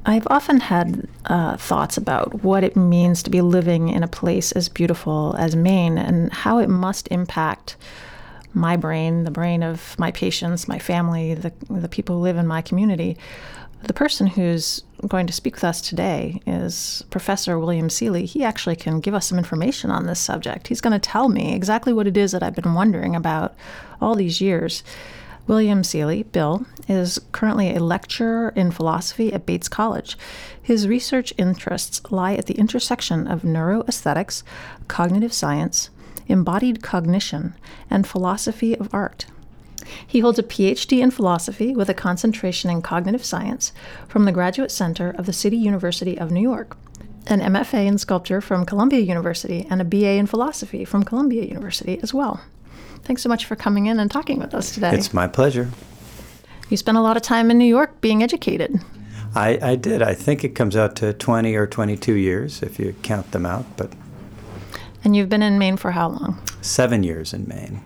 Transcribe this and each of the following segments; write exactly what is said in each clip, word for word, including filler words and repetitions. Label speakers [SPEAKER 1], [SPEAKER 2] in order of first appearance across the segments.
[SPEAKER 1] I've often had uh, thoughts about what it means to be living in a place as beautiful as Maine and how it must impact my brain, the brain of my patients, my family, the, the people who live in my community. The person who's going to speak with us today is Professor William Seeley. He actually can give us some information on this subject. He's going to tell me exactly what it is that I've been wondering about all these years. William Seeley, Bill, is currently a lecturer in philosophy at Bates College. His research interests lie at the intersection of neuroaesthetics, cognitive science, embodied cognition, and philosophy of art. He holds a P H D in philosophy with a concentration in cognitive science from the Graduate Center of the City University of New York, an M F A in sculpture from Columbia University, and a B A in philosophy from Columbia University as well. Thanks so much for coming in and talking with us today.
[SPEAKER 2] It's my pleasure.
[SPEAKER 1] You spent a lot of time in New York being educated.
[SPEAKER 2] I, I did. I think it comes out to twenty or twenty-two years if you count them out, but...
[SPEAKER 1] And you've been in Maine for how long?
[SPEAKER 2] Seven years in Maine.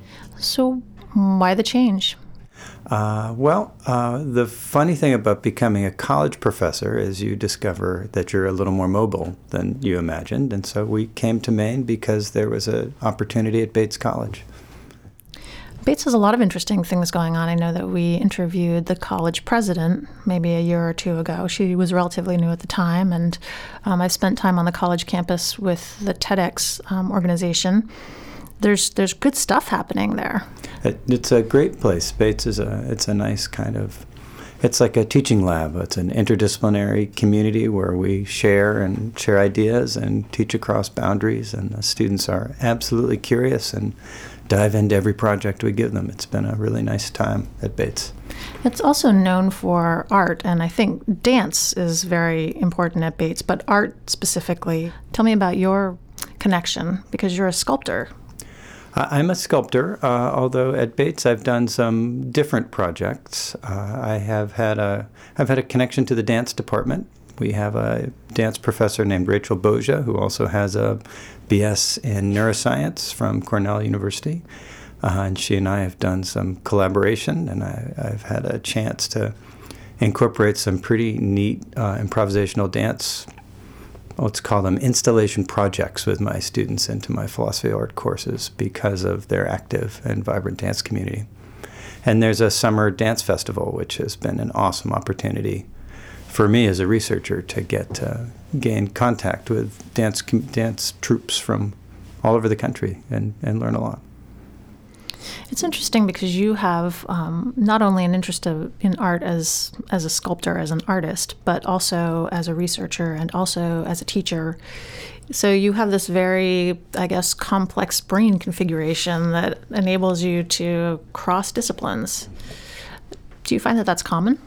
[SPEAKER 1] So why the change?
[SPEAKER 2] Uh, well, uh, the funny thing about becoming a college professor is you discover that you're a little more mobile than you imagined. And so we came to Maine because there was an opportunity at Bates College.
[SPEAKER 1] Bates has a lot of interesting things going on. I know that we interviewed the college president maybe a year or two ago. She was relatively new at the time, and um, I've spent time on the college campus with the TEDx um, organization. There's there's good stuff happening there.
[SPEAKER 2] It, it's a great place. Bates is a it's a nice kind of, it's like a teaching lab. It's an interdisciplinary community where we share and share ideas and teach across boundaries, and the students are absolutely curious and dive into every project we give them. It's been a really nice time at Bates.
[SPEAKER 1] It's also known for art, and I think dance is very important at Bates, but art specifically. Tell me about your connection, because you're a sculptor.
[SPEAKER 2] I'm a sculptor, uh, although at Bates I've done some different projects. Uh, I have had a I've had a connection to the dance department. We have a dance professor named Rachel Boja, who also has a B S in neuroscience from Cornell University. Uh, and she and I have done some collaboration, and I, I've had a chance to incorporate some pretty neat uh, improvisational dance, let's call them installation projects, with my students into my philosophy of art courses because of their active and vibrant dance community. And there's a summer dance festival, which has been an awesome opportunity for me as a researcher to get to gain contact with dance dance troupes from all over the country and, and learn a lot.
[SPEAKER 1] It's interesting because you have um, not only an interest of, in art as as a sculptor, as an artist, but also as a researcher and also as a teacher. So you have this very, I guess, complex brain configuration that enables you to cross disciplines. Do you find that that's common?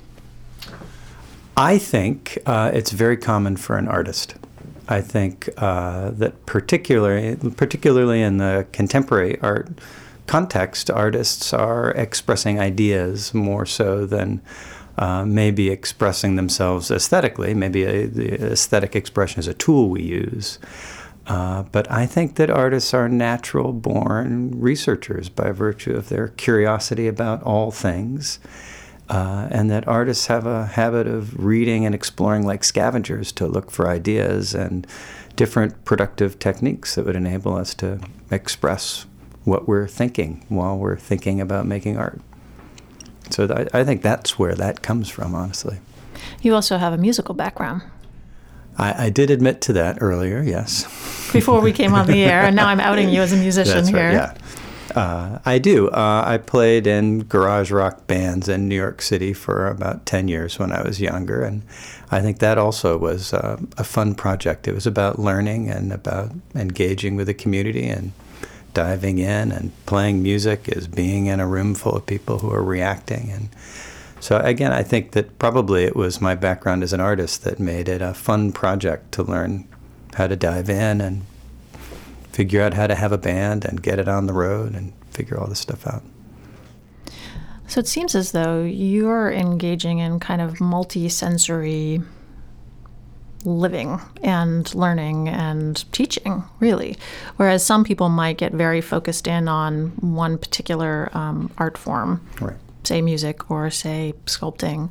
[SPEAKER 2] I think uh, it's very common for an artist. I think uh, that particularly, particularly in the contemporary art context, artists are expressing ideas more so than uh, maybe expressing themselves aesthetically. Maybe a, the aesthetic expression is a tool we use. Uh, but I think that artists are natural-born researchers by virtue of their curiosity about all things. Uh, and that artists have a habit of reading and exploring like scavengers to look for ideas and different productive techniques that would enable us to express what we're thinking while we're thinking about making art. So th- I think that's where that comes from, honestly.
[SPEAKER 1] You also have a musical background.
[SPEAKER 2] I, I did admit to that earlier, yes.
[SPEAKER 1] Before we came on the air, and now I'm outing you as a musician
[SPEAKER 2] that's
[SPEAKER 1] here.
[SPEAKER 2] Right, yeah. Uh, I do. Uh, I played in garage rock bands in New York City for about ten years when I was younger, and I think that also was uh, a fun project. It was about learning and about engaging with the community and diving in, and playing music is being in a room full of people who are reacting. And so again, I think that probably it was my background as an artist that made it a fun project to learn how to dive in and figure out how to have a band and get it on the road and figure all this stuff out.
[SPEAKER 1] So it seems as though you're engaging in kind of multi-sensory living and learning and teaching, really. Whereas some people might get very focused in on one particular um, art form,
[SPEAKER 2] right.
[SPEAKER 1] say music or say sculpting.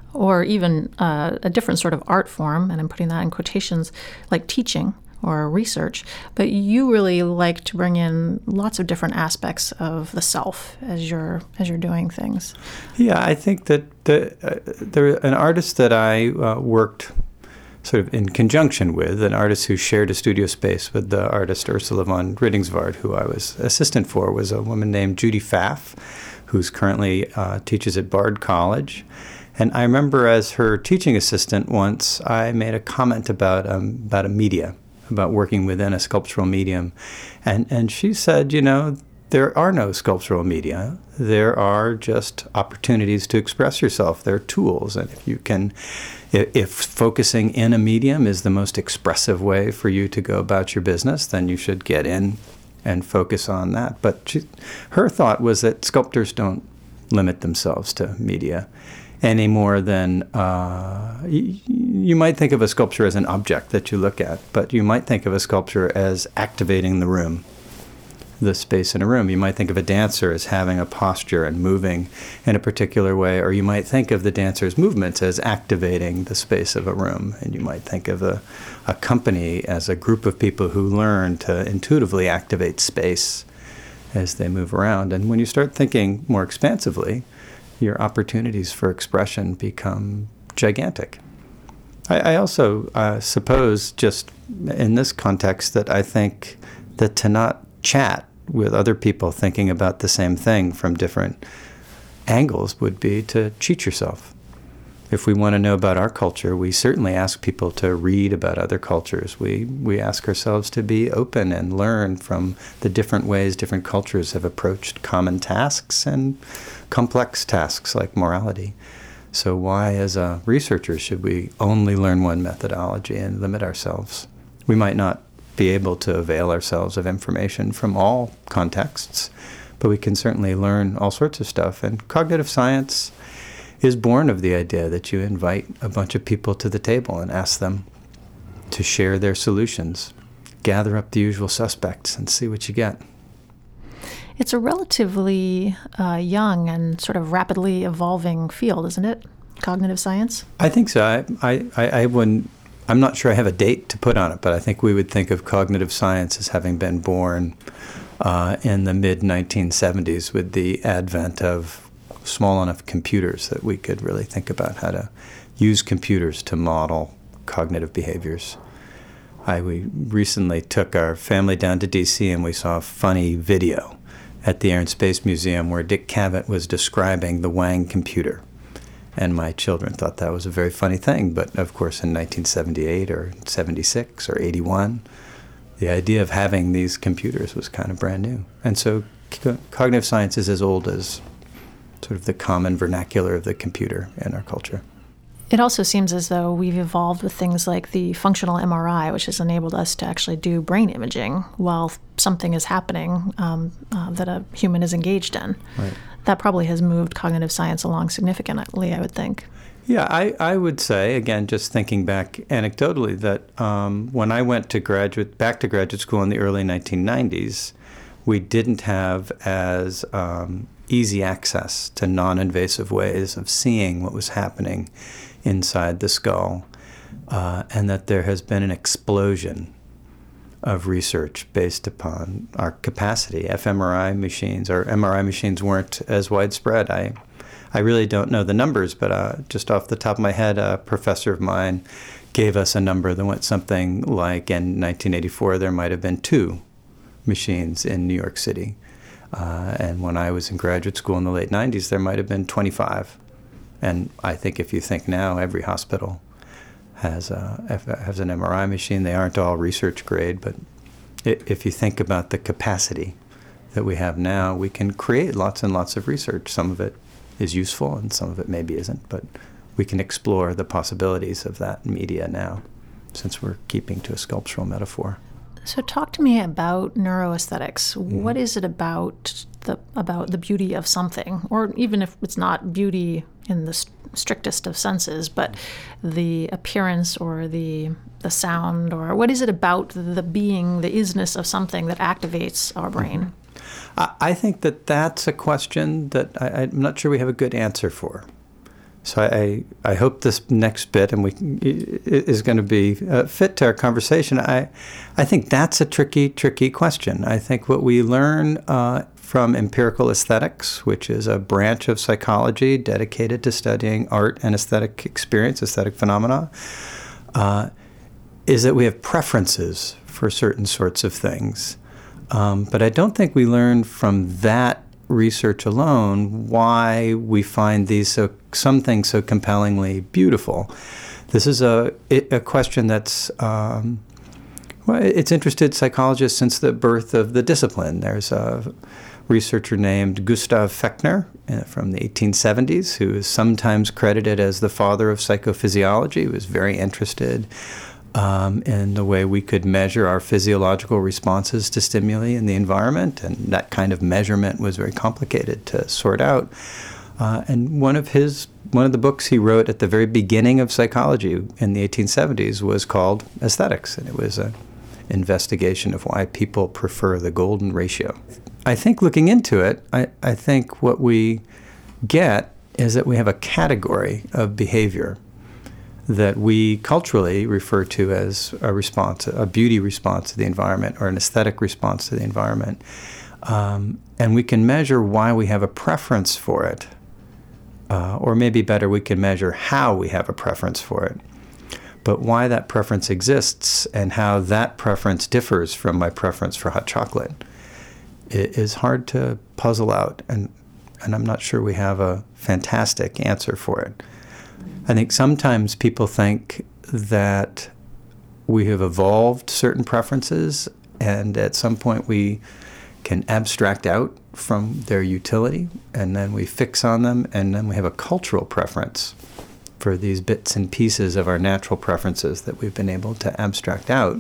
[SPEAKER 1] or even uh, a different sort of art form, and I'm putting that in quotations, like teaching or research, but you really like to bring in lots of different aspects of the self as you're as you're doing things.
[SPEAKER 2] Yeah, I think that the, uh, there an artist that I uh, worked sort of in conjunction with, an artist who shared a studio space with the artist Ursula von Riddingsvard, who I was assistant for, was a woman named Judy Pfaff, who's currently uh, teaches at Bard College. And I remember as her teaching assistant once, I made a comment about um, about a media, about working within a sculptural medium. And, and she said, you know, there are no sculptural media. There are just opportunities to express yourself. They're tools. And if you can, if, if focusing in a medium is the most expressive way for you to go about your business, then you should get in and focus on that. But she, her thought was that sculptors don't limit themselves to media any more than uh, y- you might think of a sculpture as an object that you look at, but you might think of a sculpture as activating the room, the space in a room. You might think of a dancer as having a posture and moving in a particular way, or you might think of the dancer's movements as activating the space of a room, and you might think of a, a company as a group of people who learn to intuitively activate space as they move around. And when you start thinking more expansively, your opportunities for expression become gigantic. I, I also uh, suppose, just in this context, that I think that to not chat with other people thinking about the same thing from different angles would be to cheat yourself. If we want to know about our culture, we certainly ask people to read about other cultures. We we ask ourselves to be open and learn from the different ways different cultures have approached common tasks and complex tasks like morality. So why, as a researcher, should we only learn one methodology and limit ourselves? We might not be able to avail ourselves of information from all contexts, but we can certainly learn all sorts of stuff. And cognitive science is born of the idea that you invite a bunch of people to the table and ask them to share their solutions, gather up the usual suspects, and see what you get.
[SPEAKER 1] It's a relatively uh, young and sort of rapidly evolving field, isn't it? Cognitive science?
[SPEAKER 2] I think so. I, I, I wouldn't, I'm not sure I have a date to put on it, but I think we would think of cognitive science as having been born uh, in the mid nineteen seventies with the advent of small enough computers that we could really think about how to use computers to model cognitive behaviors. I, we recently took our family down to D C and we saw a funny video at the Air and Space Museum where Dick Cavett was describing the Wang computer. And my children thought that was a very funny thing, but of course in nineteen seventy-eight or seventy-six or eighty-one, the idea of having these computers was kind of brand new. And so co- cognitive science is as old as sort of the common vernacular of the computer in our culture.
[SPEAKER 1] It also seems as though we've evolved with things like the functional M R I, which has enabled us to actually do brain imaging while something is happening um, uh, that a human is engaged in.
[SPEAKER 2] Right.
[SPEAKER 1] That probably has moved cognitive science along significantly, I would think.
[SPEAKER 2] Yeah, I, I would say, again, just thinking back anecdotally, that um, when I went to graduate back to graduate school in the early nineteen nineties, we didn't have as um, easy access to non-invasive ways of seeing what was happening inside the skull, uh, and that there has been an explosion of research based upon our capacity. fMRI machines, or M R I machines weren't as widespread. I I really don't know the numbers, but uh, just off the top of my head, a professor of mine gave us a number that went something like, in nineteen eighty-four, there might have been two machines in New York City. Uh, and when I was in graduate school in the late nineties, there might have been twenty-five. And I think if you think now, every hospital has a, has an M R I machine. They aren't all research grade, but if you think about the capacity that we have now, we can create lots and lots of research. Some of it is useful and some of it maybe isn't, but we can explore the possibilities of that media now, since we're keeping to a sculptural metaphor.
[SPEAKER 1] So talk to me about neuroaesthetics.
[SPEAKER 2] Mm-hmm.
[SPEAKER 1] What is it about the about the beauty of something, or even if it's not beauty in the st- strictest of senses, but the appearance or the the sound, or what is it about the being, the isness of something that activates our brain?
[SPEAKER 2] Mm-hmm. I, I think that that's a question that I, I'm not sure we have a good answer for. So I, I hope this next bit and we is going to be uh, fit to our conversation. I, I think that's a tricky, tricky question. I think what we learn uh, from empirical aesthetics, which is a branch of psychology dedicated to studying art and aesthetic experience, aesthetic phenomena, uh, is that we have preferences for certain sorts of things. Um, but I don't think we learn from that research alone why we find these so some things so compellingly beautiful. This is a a question that's um, well, it's interested psychologists since the birth of the discipline. There's a researcher named Gustav Fechner uh, from the eighteen seventies who is sometimes credited as the father of psychophysiology. He was very interested Um, in the way we could measure our physiological responses to stimuli in the environment, and that kind of measurement was very complicated to sort out. Uh, and one of his one of the books he wrote at the very beginning of psychology in the eighteen seventies was called Aesthetics, and it was an investigation of why people prefer the golden ratio. I think looking into it, I, I think what we get is that we have a category of behavior that we culturally refer to as a response, a beauty response to the environment or an aesthetic response to the environment. Um, and we can measure why we have a preference for it. Uh, or maybe better, we can measure how we have a preference for it. But why that preference exists and how that preference differs from my preference for hot chocolate is hard to puzzle out. And, and I'm not sure we have a fantastic answer for it. I think sometimes people think that we have evolved certain preferences and at some point we can abstract out from their utility and then we fix on them and then we have a cultural preference for these bits and pieces of our natural preferences that we've been able to abstract out.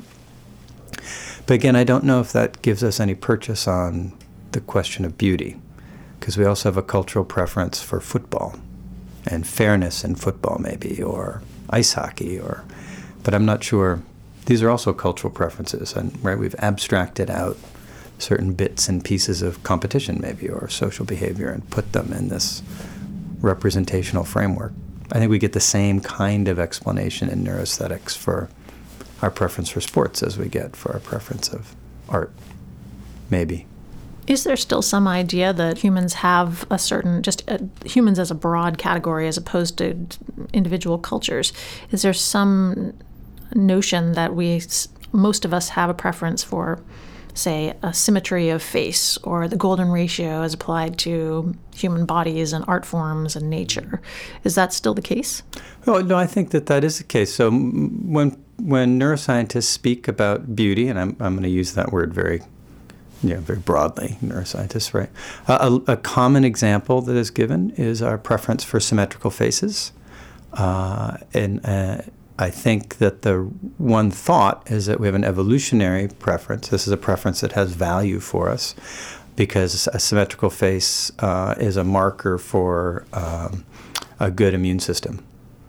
[SPEAKER 2] But again, I don't know if that gives us any purchase on the question of beauty, because we also have a cultural preference for football and fairness in football maybe, or ice hockey, or, but I'm not sure. These are also cultural preferences, and right, we've abstracted out certain bits and pieces of competition maybe, or social behavior, and put them in this representational framework. I think we get the same kind of explanation in neuroaesthetics for our preference for sports as we get for our preference of art, maybe.
[SPEAKER 1] Is there still some idea that humans have a certain, just uh, humans as a broad category as opposed to individual cultures? Is there some notion that we, most of us have a preference for, say, a symmetry of face or the golden ratio as applied to human bodies and art forms and nature? Is that still the case?
[SPEAKER 2] Oh, no, I think that that is the case. So when when neuroscientists speak about beauty, and I'm I'm going to use that word very Yeah, very broadly, neuroscientists, right? Uh, a, a common example that is given is our preference for symmetrical faces. Uh, and uh, I think that the one thought is that we have an evolutionary preference. This is a preference that has value for us because a symmetrical face uh, is a marker for um, a good immune system.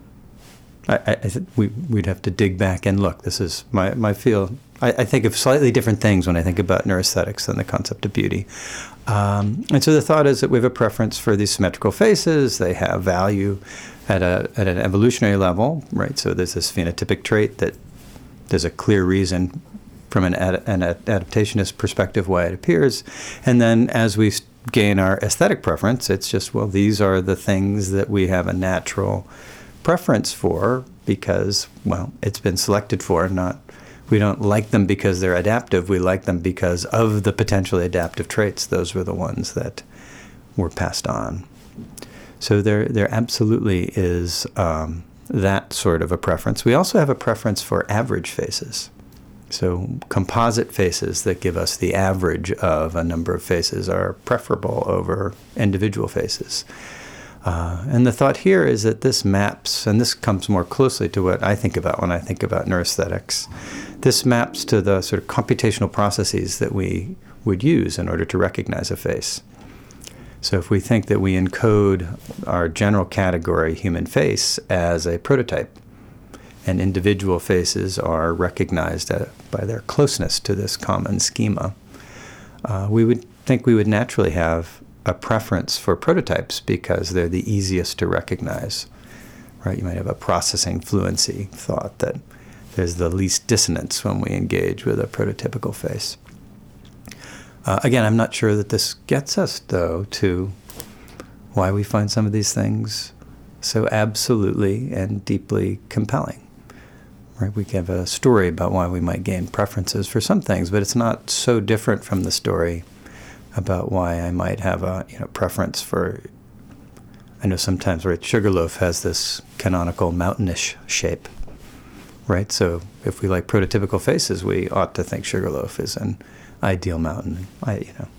[SPEAKER 2] I, I, I th- we, we'd have to dig back and look. This is my, my field. I, I think of slightly different things when I think about neuroaesthetics than the concept of beauty. Um, and so the thought is that we have a preference for these symmetrical faces. They have value at a at an evolutionary level, right? So there's this phenotypic trait that there's a clear reason from an, ad, an adaptationist perspective why it appears. And then as we gain our aesthetic preference, it's just, well, these are the things that we have a natural preference for because, well, it's been selected for, not we don't like them because they're adaptive. We like them because of the potentially adaptive traits. Those were the ones that were passed on. So there, there absolutely is um, that sort of a preference. We also have a preference for average faces. So composite faces that give us the average of a number of faces are preferable over individual faces. Uh, and the thought here is that this maps, and this comes more closely to what I think about when I think about neuroaesthetics, this maps to the sort of computational processes that we would use in order to recognize a face. So if we think that we encode our general category, human face, as a prototype, and individual faces are recognized at, by their closeness to this common schema, uh, we would think we would naturally have a preference for prototypes because they're the easiest to recognize right? You might have a processing fluency thought that there's the least dissonance when we engage with a prototypical face. Uh, again, I'm not sure that this gets us, though, to why we find some of these things so absolutely and deeply compelling. Right? We have a story about why we might gain preferences for some things, but it's not so different from the story about why I might have a you know preference for. I know sometimes, right, Sugarloaf has this canonical mountainish shape, right? So if we like prototypical faces, we ought to think Sugarloaf is an ideal mountain. I, you know,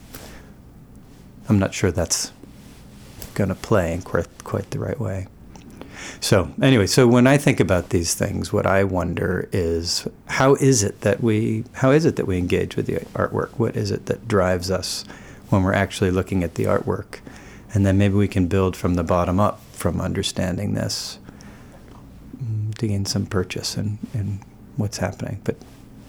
[SPEAKER 2] I'm not sure that's going to play in quite, quite the right way. So anyway, so when I think about these things, what I wonder is how is it that we how is it that we engage with the artwork? What is it that drives us when we're actually looking at the artwork? And then maybe we can build from the bottom up from understanding this to gain some purchase in, in what's happening. But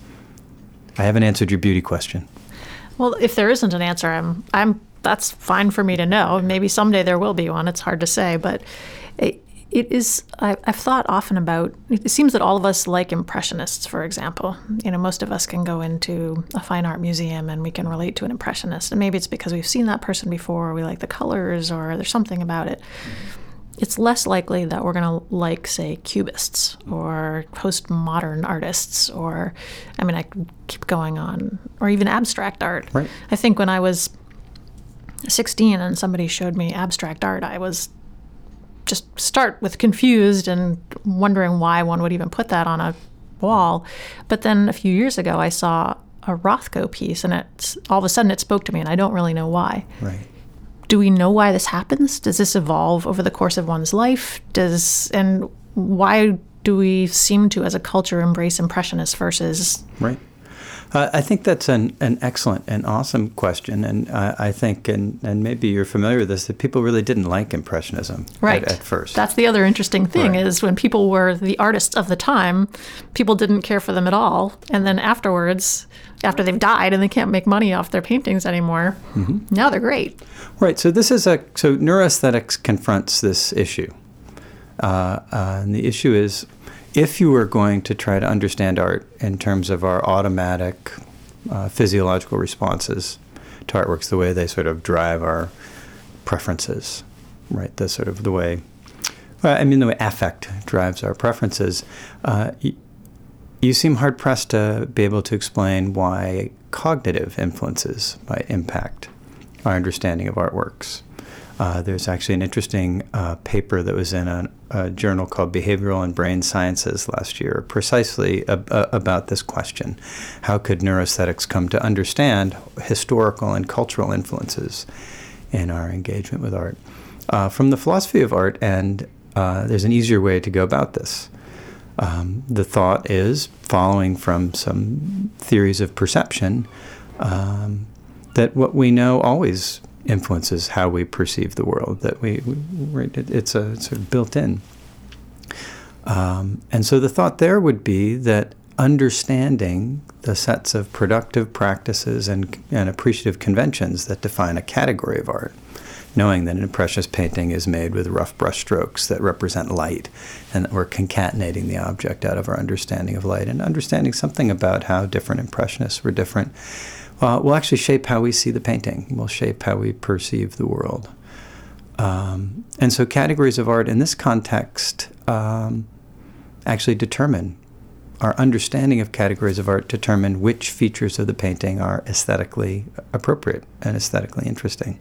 [SPEAKER 2] I haven't answered your beauty question.
[SPEAKER 1] Well, if there isn't an answer, I'm I'm that's fine for me to know. Maybe someday there will be one. It's hard to say, but it, it is. I, I've thought often about. It seems that all of us like impressionists, for example. You know, most of us can go into a fine art museum and we can relate to an impressionist, and maybe it's because we've seen that person before, or we like the colors, or there's something about it. It's less likely that we're going to like, say, cubists or postmodern artists, or, I mean, I could keep going on, or even abstract art.
[SPEAKER 2] Right.
[SPEAKER 1] I think when I was sixteen and somebody showed me abstract art, I was just start with confused and wondering why one would even put that on a wall. But then a few years ago, I saw a Rothko piece, and it's all of a sudden it spoke to me, and I don't really know why.
[SPEAKER 2] Right.
[SPEAKER 1] Do we know why this happens? Does this evolve over the course of one's life? Does and why do we seem to, as a culture, embrace impressionists versus?
[SPEAKER 2] Right. Uh, I think that's an, an excellent and awesome question, and uh, I think, and, and maybe you're familiar with this, that people really didn't like Impressionism
[SPEAKER 1] right.
[SPEAKER 2] at, at first.
[SPEAKER 1] That's the other interesting thing
[SPEAKER 2] right.
[SPEAKER 1] is when people were the artists of the time, people didn't care for them at all, and then afterwards, after they've died and they can't make money off their paintings anymore, mm-hmm. now they're great.
[SPEAKER 2] Right. So this is a so neuroaesthetics confronts this issue, uh, uh, and the issue is, if you were going to try to understand art in terms of our automatic uh, physiological responses to artworks, the way they sort of drive our preferences, right? The sort of the way, well, I mean, the way affect drives our preferences, uh, y- you seem hard-pressed to be able to explain why cognitive influences might impact our understanding of artworks. Uh, there's actually an interesting uh, paper that was in a, a journal called Behavioral and Brain Sciences last year, precisely ab- uh, about this question. How could neuroaesthetics come to understand historical and cultural influences in our engagement with art? Uh, from the philosophy of art, and uh, there's an easier way to go about this. Um, the thought is, following from some theories of perception, um, that what we know always influences how we perceive the world, that we, we it, it's a it's sort of built in. Um, and so the thought there would be that understanding the sets of productive practices and, and appreciative conventions that define a category of art, knowing that an impressionist painting is made with rough brush strokes that represent light, and that we're concatenating the object out of our understanding of light, and understanding something about how different impressionists were different, Uh, will actually shape how we see the painting, will shape how we perceive the world. Um, and so categories of art in this context um, actually determine, our understanding of categories of art determine which features of the painting are aesthetically appropriate and aesthetically interesting.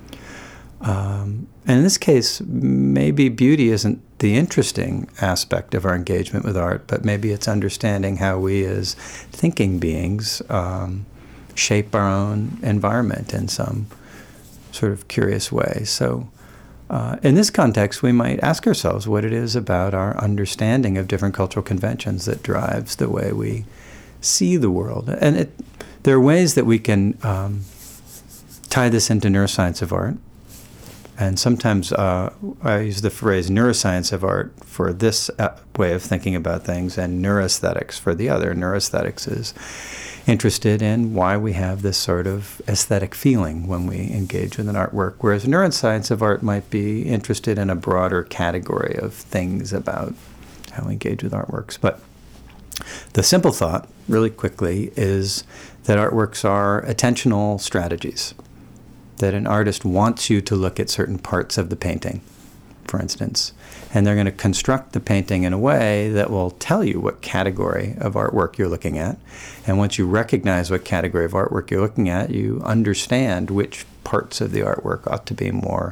[SPEAKER 2] Um, and in this case, maybe beauty isn't the interesting aspect of our engagement with art, but maybe it's understanding how we as thinking beings um, shape our own environment in some sort of curious way. So uh, in this context, we might ask ourselves what it is about our understanding of different cultural conventions that drives the way we see the world. And it, there are ways that we can um, tie this into neuroscience of art. And sometimes uh, I use the phrase neuroscience of art for this uh, way of thinking about things, and neuroaesthetics for the other. Neuroaesthetics is interested in why we have this sort of aesthetic feeling when we engage with an artwork, whereas neuroscience of art might be interested in a broader category of things about how we engage with artworks. But the simple thought, really quickly, is that artworks are attentional strategies, that an artist wants you to look at certain parts of the painting, for instance, and they're going to construct the painting in a way that will tell you what category of artwork you're looking at. And once you recognize what category of artwork you're looking at, you understand which parts of the artwork ought to be more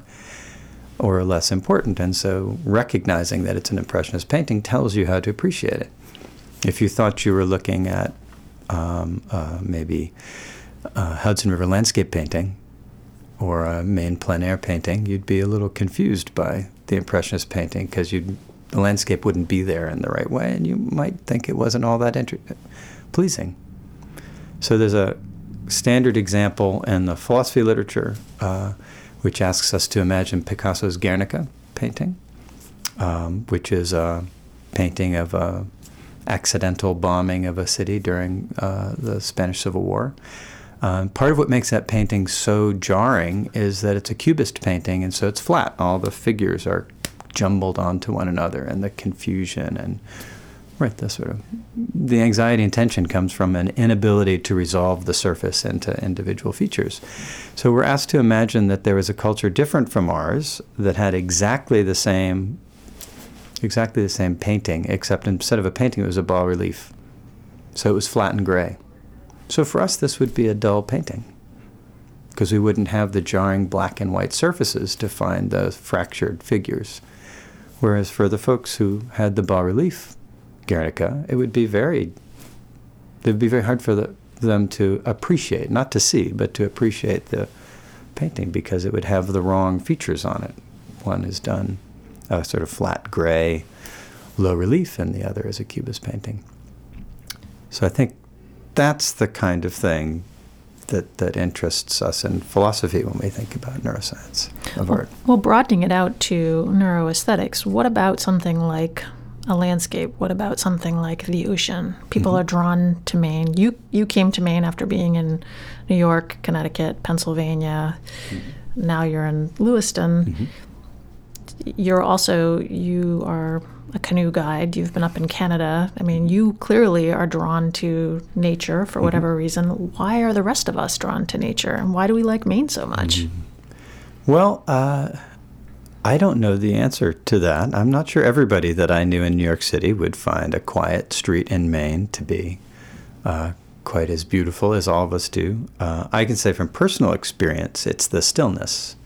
[SPEAKER 2] or less important. And so recognizing that it's an Impressionist painting tells you how to appreciate it. If you thought you were looking at um, uh, maybe a Hudson River landscape painting or a Maine plein air painting, you'd be a little confused by the Impressionist painting because the landscape wouldn't be there in the right way, and you might think it wasn't all that inter- pleasing. So there's a standard example in the philosophy literature uh, which asks us to imagine Picasso's Guernica painting, um, which is a painting of a accidental bombing of a city during uh, the Spanish Civil War. Um, part of what makes that painting so jarring is that it's a cubist painting, and so it's flat. All the figures are jumbled onto one another, and the confusion and right, the sort of the anxiety and tension comes from an inability to resolve the surface into individual features. So we're asked to imagine that there was a culture different from ours that had exactly the same, exactly the same painting, except instead of a painting, it was a bas-relief. So it was flat and gray. So for us, this would be a dull painting because we wouldn't have the jarring black and white surfaces to find the fractured figures. Whereas for the folks who had the bas-relief Guernica, it would be very, it would be very hard for the, them to appreciate, not to see, but to appreciate the painting because it would have the wrong features on it. One is done a sort of flat gray, low relief, and the other is a cubist painting. So I think that's the kind of thing that, that interests us in philosophy when we think about neuroscience of
[SPEAKER 1] well,
[SPEAKER 2] art.
[SPEAKER 1] Well, broadening it out to neuroaesthetics, what about something like a landscape? What about something like the ocean? People mm-hmm. are drawn to Maine. You you came to Maine after being in New York, Connecticut, Pennsylvania. Mm-hmm. Now you're in Lewiston. Mm-hmm. You're also, you are a canoe guide. You've been up in Canada. I mean, you clearly are drawn to nature for whatever mm-hmm. reason. Why are the rest of us drawn to nature? And why do we like Maine so much?
[SPEAKER 2] Mm-hmm. Well, uh, I don't know the answer to that. I'm not sure everybody that I knew in New York City would find a quiet street in Maine to be uh, quite as beautiful as all of us do. Uh, I can say from personal experience, it's the stillness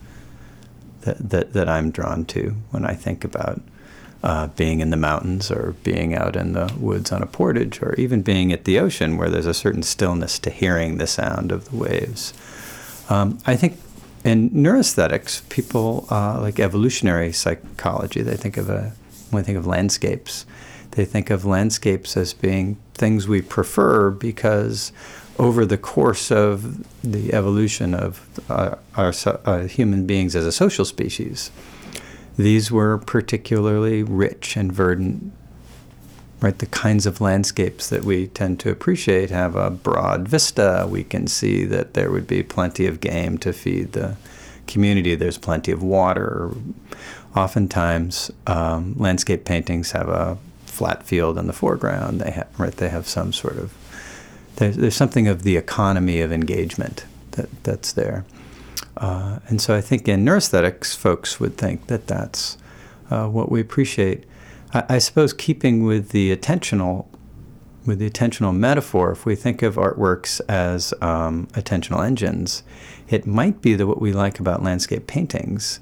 [SPEAKER 2] that, that, that I'm drawn to when I think about uh, being in the mountains or being out in the woods on a portage or even being at the ocean where there's a certain stillness to hearing the sound of the waves. Um, I think in neuroaesthetics, people uh, like evolutionary psychology, they think of a, when they think of landscapes, they think of landscapes as being things we prefer because over the course of the evolution of uh, our uh, human beings as a social species, these were particularly rich and verdant. Right, the kinds of landscapes that we tend to appreciate have a broad vista. We can see that there would be plenty of game to feed the community. There's plenty of water. Oftentimes, um, landscape paintings have a flat field in the foreground. They have, right, they have some sort of, there's, there's something of the economy of engagement that, that's there. Uh, and so I think in neuroaesthetics, folks would think that that's uh, what we appreciate. I suppose keeping with the attentional, with the attentional metaphor, if we think of artworks as um, attentional engines, it might be that what we like about landscape paintings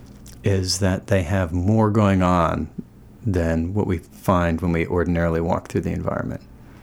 [SPEAKER 2] is that they have more going on than what we find when we ordinarily walk through the environment.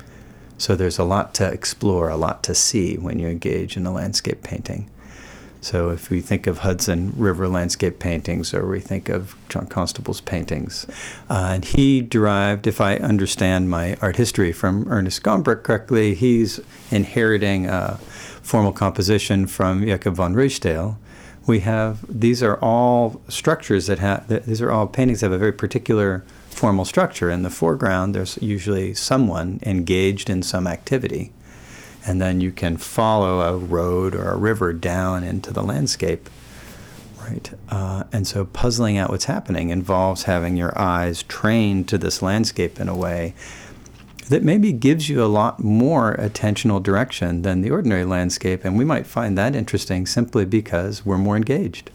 [SPEAKER 2] So there's a lot to explore, a lot to see when you engage in a landscape painting. So if we think of Hudson River landscape paintings, or we think of John Constable's paintings, uh, and he derived, if I understand my art history from Ernest Gombrich correctly, he's inheriting a formal composition from Jacob von Ruysdael, We have, these are all structures that have, these are all paintings that have a very particular formal structure. In the foreground, there's usually someone engaged in some activity. And then you can follow a road or a river down into the landscape, right? Uh, and so puzzling out what's happening involves having your eyes trained to this landscape in a way that maybe gives you a lot more attentional direction than the ordinary landscape. And we might find that interesting simply because we're more engaged.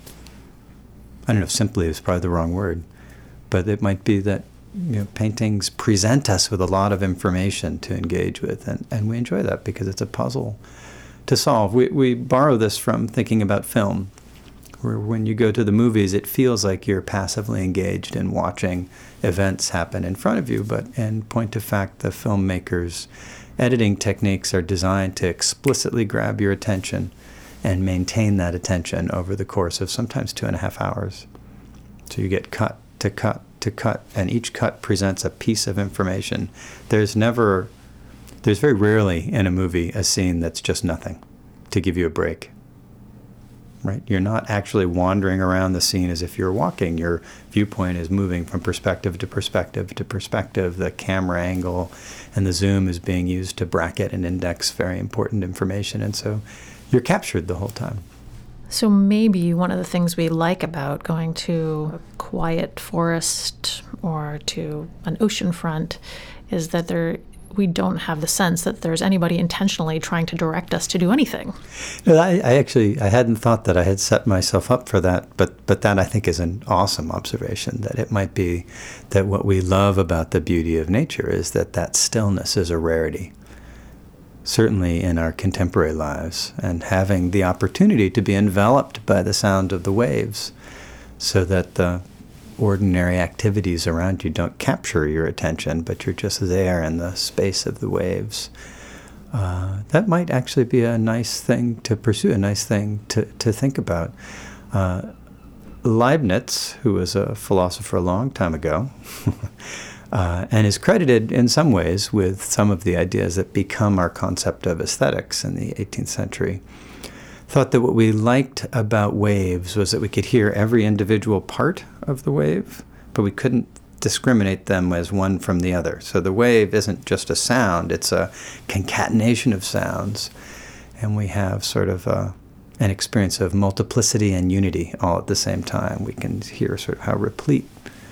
[SPEAKER 2] I don't know if simply is probably the wrong word, but it might be that, you know, paintings present us with a lot of information to engage with, and, and we enjoy that because it's a puzzle to solve. We, we borrow this from thinking about film, where when you go to the movies, it feels like you're passively engaged in watching events happen in front of you, but in point of fact, the filmmakers' editing techniques are designed to explicitly grab your attention and maintain that attention over the course of sometimes two and a half hours. So you get cut to cut to cut, and each cut presents a piece of information. There's never, there's very rarely in a movie a scene that's just nothing to give you a break. Right? You're not actually wandering around the scene as if you're walking. Your viewpoint is moving from perspective to perspective to perspective. The camera angle and the zoom is being used to bracket and index very important information, and so you're captured the whole time.
[SPEAKER 1] So maybe one of the things we like about going to a quiet forest or to an ocean front is that there we don't have the sense that there's anybody intentionally trying to direct us to do anything.
[SPEAKER 2] No, I, I actually I hadn't thought that I had set myself up for that, but but that I think is an awesome observation, that it might be that what we love about the beauty of nature is that that stillness is a rarity. Certainly in our contemporary lives, and having the opportunity to be enveloped by the sound of the waves so that the ordinary activities around you don't capture your attention, but you're just there in the space of the waves. Uh, that might actually be a nice thing to pursue, a nice thing to, to think about. Uh, Leibniz, who was a philosopher a long time ago, Uh, and is credited in some ways with some of the ideas that become our concept of aesthetics in the eighteenth century, thought that what we liked about waves was that we could hear every individual part of the wave, but we couldn't discriminate them as one from the other. So the wave isn't just a sound, it's a concatenation of sounds, and we have sort of a, an experience of multiplicity and unity all at the same time. We can hear sort of how replete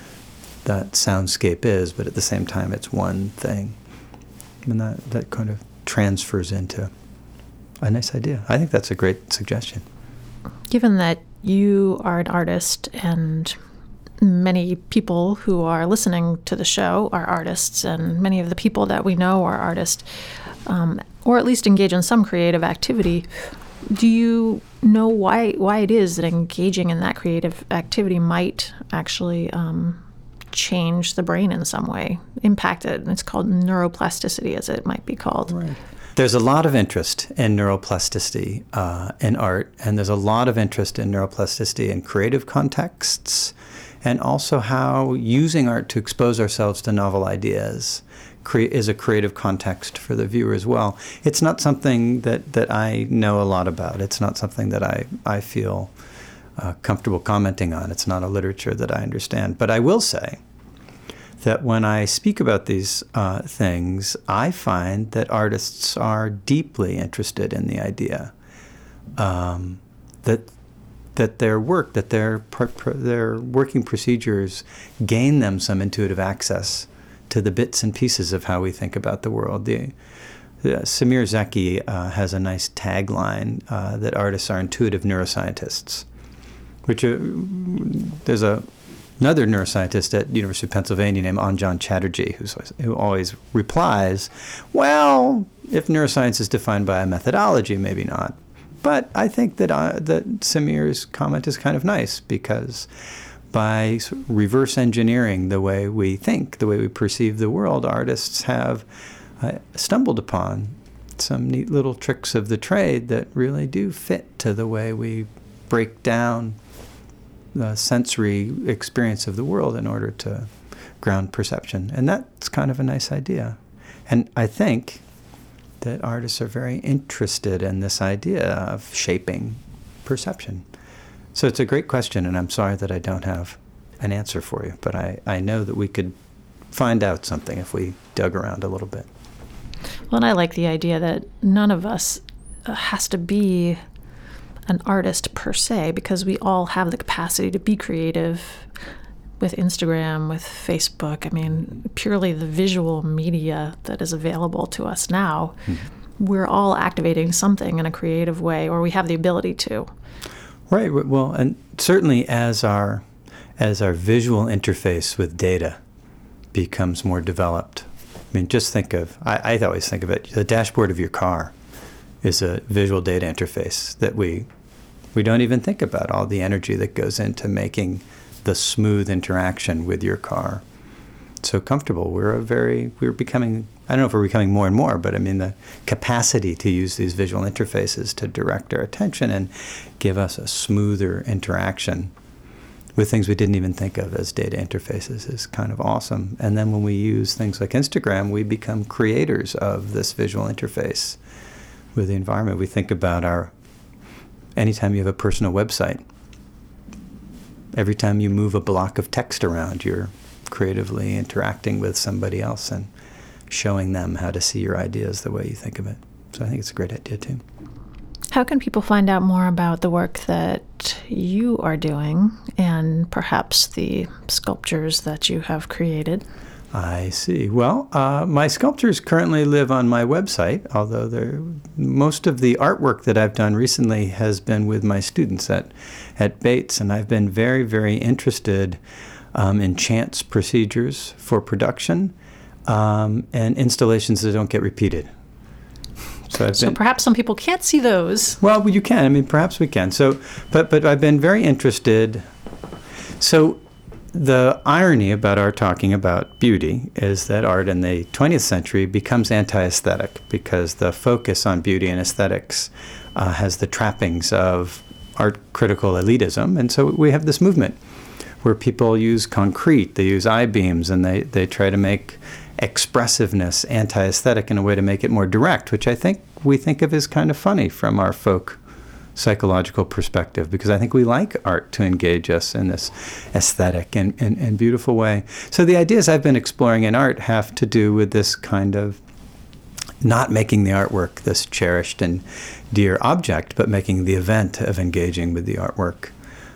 [SPEAKER 2] that soundscape is, but at the same time it's one thing. And that, that kind of transfers into a nice idea. I think that's a great suggestion.
[SPEAKER 1] Given that you are an artist and many people who are listening to the show are artists, and many of the people that we know are artists, um, or at least engage in some creative activity, do you know why why it is that engaging in that creative activity might actually um, change the brain in some way, impact it? It's called neuroplasticity, as it might be called.
[SPEAKER 2] Right. There's a lot of interest in neuroplasticity uh, in art, and there's a lot of interest in neuroplasticity in creative contexts, and also how using art to expose ourselves to novel ideas cre- is a creative context for the viewer as well. It's not something that, that I know a lot about. It's not something that I, I feel Uh, comfortable commenting on. It's not a literature that I understand. But I will say that when I speak about these uh, things, I find that artists are deeply interested in the idea um, that that their work, that their pr- pr- their working procedures gain them some intuitive access to the bits and pieces of how we think about the world. The, the Semir Zeki uh, has a nice tagline uh, that artists are intuitive neuroscientists. Which uh, there's a another neuroscientist at the University of Pennsylvania named Anjan Chatterjee who's, who always replies, well, if neuroscience is defined by a methodology, maybe not. But I think that uh, that Semir's comment is kind of nice, because by reverse engineering the way we think, the way we perceive the world, artists have uh, stumbled upon some neat little tricks of the trade that really do fit to the way we break down the sensory experience of the world in order to ground perception. And that's kind of a nice idea. And I think that artists are very interested in this idea of shaping perception. So it's a great question, and I'm sorry that I don't have an answer for you, but I, I know that we could find out something if we dug around a little bit.
[SPEAKER 1] Well, and I like the idea that none of us uh, has to be an artist per se, because we all have the capacity to be creative with Instagram, with Facebook. I mean, purely the visual media that is available to us now, mm-hmm. we're all activating something in a creative way, or we have the ability to.
[SPEAKER 2] Right. Well, and certainly as our as our visual interface with data becomes more developed. I mean, just think of, I, I always think of it, the dashboard of your car is a visual data interface that we we don't even think about all the energy that goes into making the smooth interaction with your car so comfortable. We're a very, we're becoming, I don't know if we're becoming more and more, but I mean the capacity to use these visual interfaces to direct our attention and give us a smoother interaction with things we didn't even think of as data interfaces is kind of awesome. And then when we use things like Instagram, we become creators of this visual interface with the environment. We think about our, anytime you have a personal website, every time you move a block of text around, you're creatively interacting with somebody else and showing them how to see your ideas the way you think of it. So I think it's a great idea too.
[SPEAKER 1] How can people find out more about the work that you are doing and perhaps the sculptures that you have created?
[SPEAKER 2] I see. Well, uh, my sculptures currently live on my website, although they're, most of the artwork that I've done recently has been with my students at, at Bates, and I've been very, very interested um, in chance procedures for production um, and installations that don't get repeated. So, I've
[SPEAKER 1] so
[SPEAKER 2] been,
[SPEAKER 1] perhaps some people can't see those.
[SPEAKER 2] Well, you can. I mean, perhaps we can. So, but but I've been very interested. So, the irony about our talking about beauty is that art in the twentieth century becomes anti-aesthetic because the focus on beauty and aesthetics uh, has the trappings of art critical elitism, and so we have this movement where people use concrete, they use I-beams, and they they try to make expressiveness anti-aesthetic in a way to make it more direct, which I think we think of as kind of funny from our folk psychological perspective, because I think we like art to engage us in this aesthetic and, and, and beautiful way. So the ideas I've been exploring in art have to do with this kind of not making the artwork this cherished and dear object, but making the event of engaging with the artwork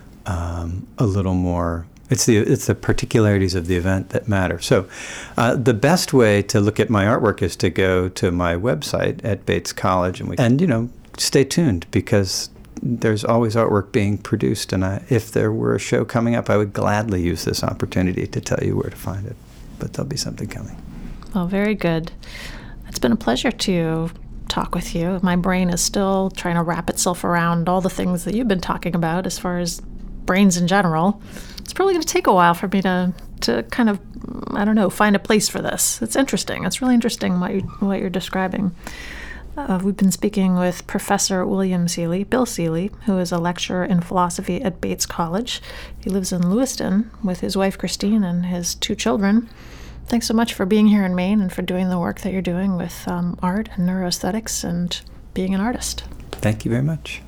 [SPEAKER 2] um, a little more. It's the it's the particularities of the event that matter. So uh, the best way to look at my artwork is to go to my website at Bates College, and we, and you know stay tuned, because there's always artwork being produced, and I, if there were a show coming up, I would gladly use this opportunity to tell you where to find it. But there'll be something coming.
[SPEAKER 1] Well, very good. It's been a pleasure to talk with you. My brain is still trying to wrap itself around all the things that you've been talking about as far as brains in general. It's probably going to take a while for me to to kind of, I don't know, find a place for this. It's interesting. It's really interesting what, you, what you're describing. Uh, we've been speaking with Professor William Seeley, Bill Seeley, who is a lecturer in philosophy at Bates College. He lives in Lewiston with his wife, Christine, and his two children. Thanks so much for being here in Maine and for doing the work that you're doing with um, art and neuroaesthetics and being an artist.
[SPEAKER 2] Thank you very much.